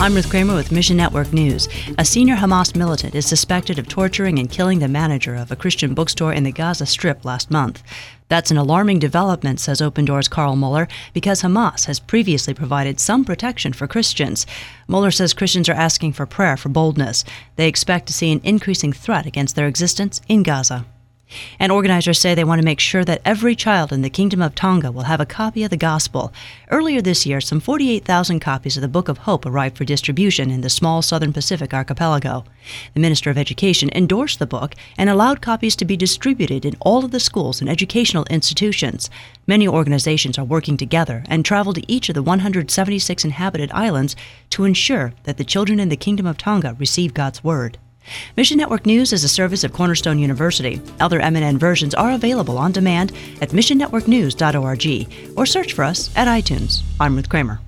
I'm Ruth Kramer with Mission Network News. A senior Hamas militant is suspected of torturing and killing the manager of a Christian bookstore in the Gaza Strip last month. That's an alarming development, says Open Doors' Carl Mueller, because Hamas has previously provided some protection for Christians. Mueller says Christians are asking for prayer for boldness. They expect to see an increasing threat against their existence in Gaza. And organizers say they want to make sure that every child in the Kingdom of Tonga will have a copy of the Gospel. Earlier this year, some 48,000 copies of the Book of Hope arrived for distribution in the small Southern Pacific archipelago. The Minister of Education endorsed the book and allowed copies to be distributed in all of the schools and educational institutions. Many organizations are working together and travel to each of the 176 inhabited islands to ensure that the children in the Kingdom of Tonga receive God's Word. Mission Network News is a service of Cornerstone University. Other MNN versions are available on demand at missionnetworknews.org or search for us at iTunes. I'm Ruth Kramer.